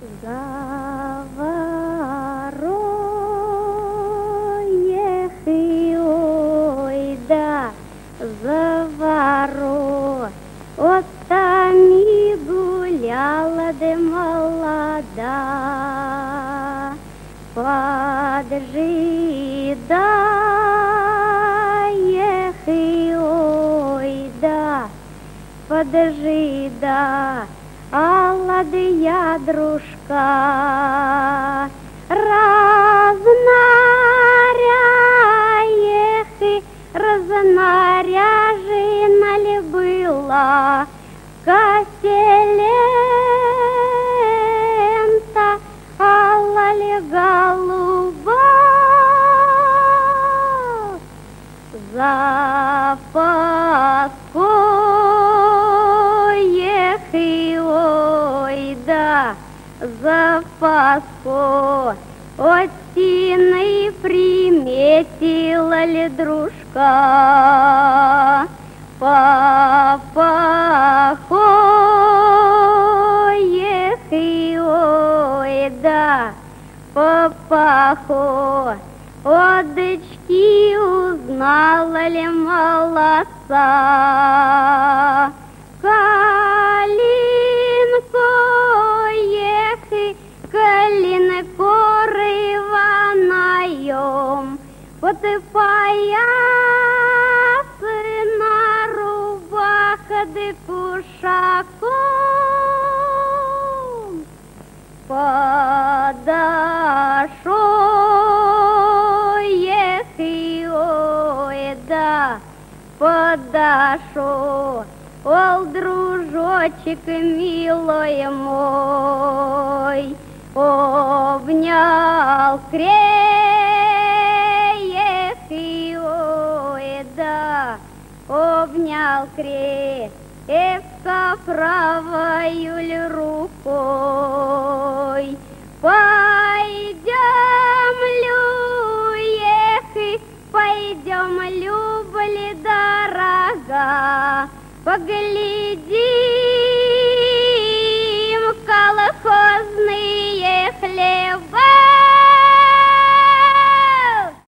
За ворой, ой, да, за ворой, оттами гуляла де молода, поджидай, ой, да, поджидай. Алладыя дружка, разнаряжена ли была костелента, алла ли голуба, за ой, да, за Пасху от стены приметила ли дружка папа, ой, да, папаху от дочки узнала ли молодца. Калинко рыванаем, потыпая сына рубаха де кушаком. Подошел, ой, да, подошел. Ол, дружочек милой мой, обнял ой, да, обнял крепко правою ли рукой. Пойдем, пойдем, Люба ли дорога, погляди,